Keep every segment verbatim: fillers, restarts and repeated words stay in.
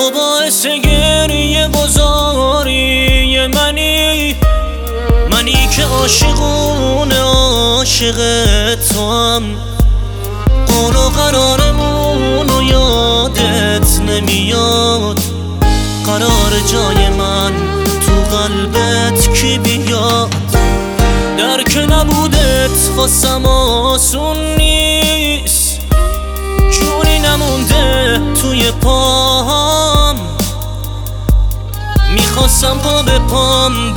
تو باعث گریه بزاری منی، منی که عاشقون عاشق توام. قول و قرارمون و یادت نمیاد، قرار جای من تو قلبت کی بیاد؟ درک نبودت واسم آسون نیست، جونی نمونده توی پام. میخواستم پا به پام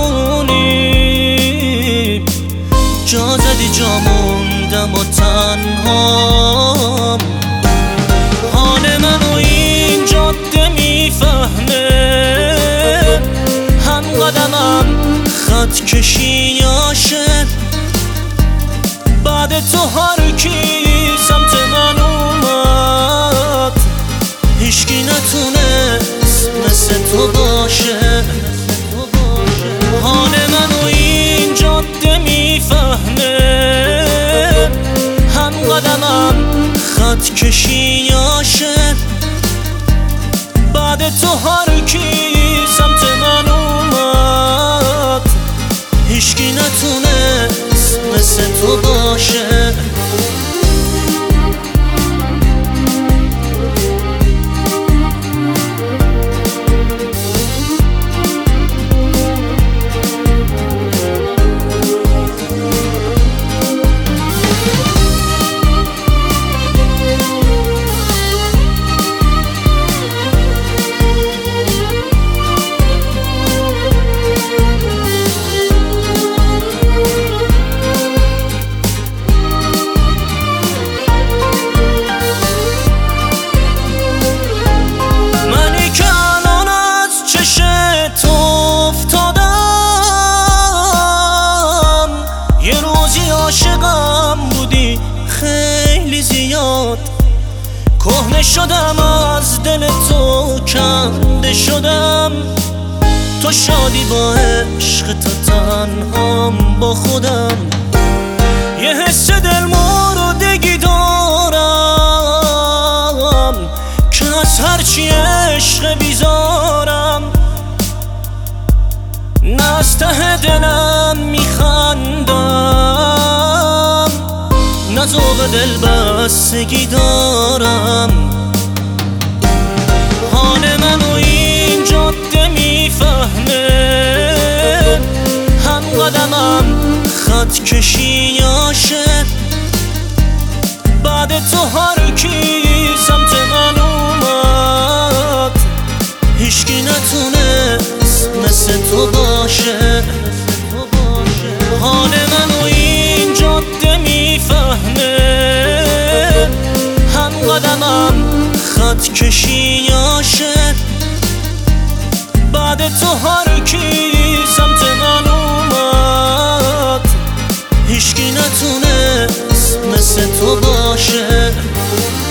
بمونی، جا زدی جا موندم و تنهام. حال منو این جاده میفهمه، هم قدمم خط کشیاشه. بعد تو هر کی سمت من اومد، هیچکی نتونست مثل تو باشه. حال منو این جاده میفهمه، هم قدمم خط کشیاشه. بعد تو هر کی سمت من اومد، هیچکی نتونست مثل تو باشه. عاشقم بودی خیلی زیاد، کهنه شدم از دل تو، کنده شدم. تو شادی با عشق، تا تنهام با خودم. یه حس دل مردگی دارم که از هرچی عشق بیزارم. نه از ته دلم میخندم، نه ذوق دل بستگی دارم. حال منو این جاده میفهمه، هم قدمم خط کشیاشه. بعد تو هر کی سمت من اومد، هیچکی نتونست مثل تو باشه. حال منو این جاده میفهمه، هم قدمم خط کشیاشه. بعد تو هر کی سمت من اومد، هیچکی نتونست مثل تو باشه.